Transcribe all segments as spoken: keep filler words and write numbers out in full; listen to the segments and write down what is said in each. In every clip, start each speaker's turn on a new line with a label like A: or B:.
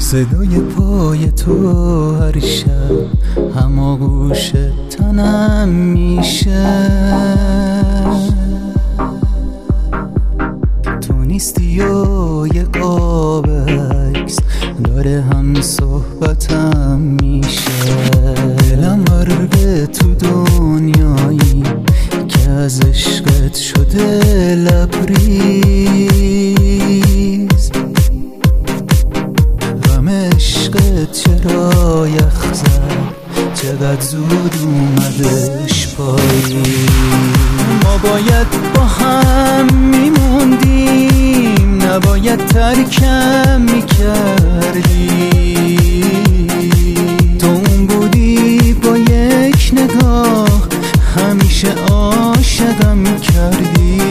A: صدای پای تو هر شب هماغوش تنم میشه. تو نیستی و یه قاب عکس داره هم صحبتم میشه. دلم غرقه تو دنیایی که از عشقت شده لبریز. غم عشقت چرا یخ زد، چقدر زود اومدش پایین. ما باید با هم میموندیم، نباید ترکم میکردی. تو اون بودی با یک نگاه همیشه عاشقم کردی.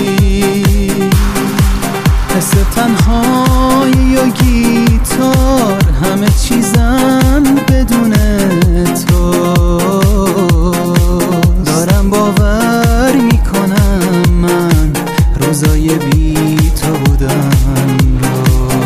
A: حس تنهایی و گیتار همه چیزم بدون تو. دارم باور میکنم من روزای بی تو بودم رو.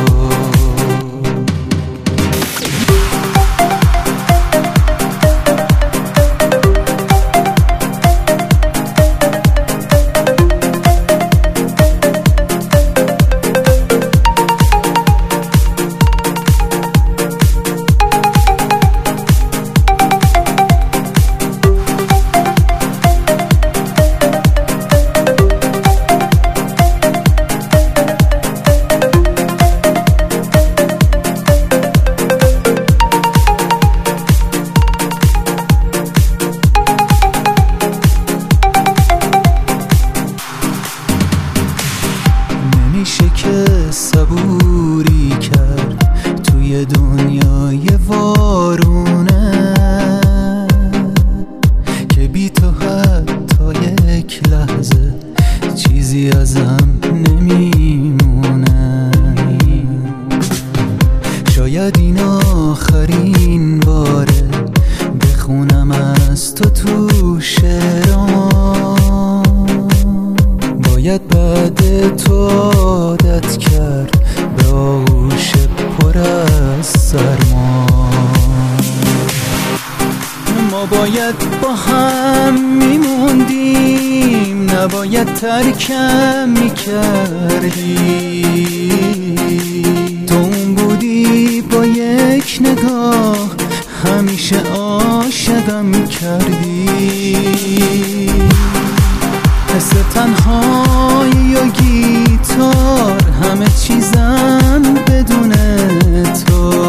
A: نمیشه که صبوری کرد توی دنیای وارونه که بی تو حتی یک لحظه چیزی ازم نمیمونه. شاید این آخرین باره بخونم از تو تو شعرام. باید بعد تو عادت کرد به آغوش پر از سرما. ما باید با هم میموندیم، نباید ترکم میکردی. تو اون بودی با یک نگاه همیشه عاشقم کردی. حس تنهایی و گیتار همه چیزم بدون تو.